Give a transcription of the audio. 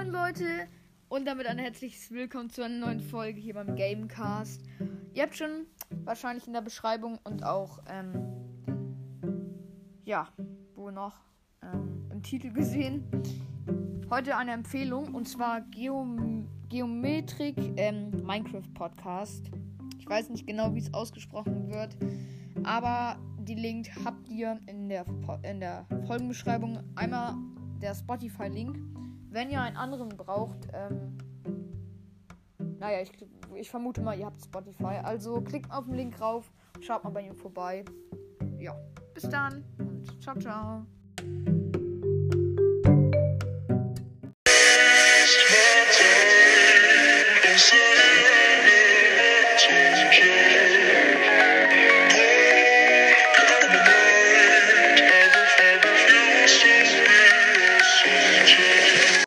Moin Leute und damit ein herzliches Willkommen zu einer neuen Folge hier beim Gamecast. Ihr habt schon wahrscheinlich in der Beschreibung und auch im Titel gesehen. Heute eine Empfehlung und zwar Geometrik Minecraft Podcast. Ich weiß nicht genau, wie es ausgesprochen wird, aber die Link habt ihr in der Folgenbeschreibung. Einmal der Spotify-Link. Wenn ihr einen anderen braucht, ich vermute mal, ihr habt Spotify. Also klickt auf den Link rauf, schaut mal bei ihm vorbei. Ja, bis dann und ciao, ciao.